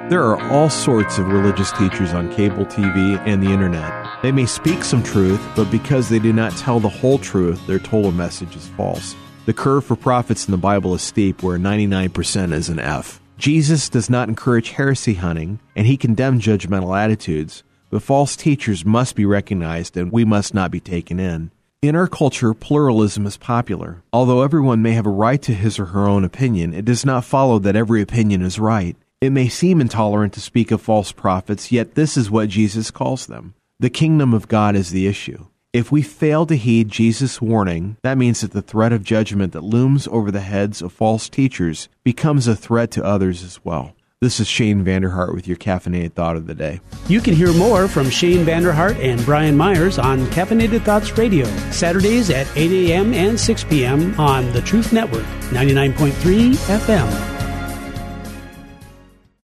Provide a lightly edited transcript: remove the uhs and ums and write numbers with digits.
There are all sorts of religious teachers on cable TV and the internet. They may speak some truth, but because they do not tell the whole truth, their total message is false. The curve for prophets in the Bible is steep, where 99% is an F. Jesus does not encourage heresy hunting, and he condemned judgmental attitudes, but false teachers must be recognized and we must not be taken in. In our culture, pluralism is popular. Although everyone may have a right to his or her own opinion, it does not follow that every opinion is right. It may seem intolerant to speak of false prophets, yet this is what Jesus calls them. The kingdom of God is the issue. If we fail to heed Jesus' warning, that means that the threat of judgment that looms over the heads of false teachers becomes a threat to others as well. This is Shane Vanderhart with your Caffeinated Thought of the Day. You can hear more from Shane Vanderhart and Brian Myers on Caffeinated Thoughts Radio, Saturdays at 8 a.m. and 6 p.m. on the Truth Network, 99.3 FM.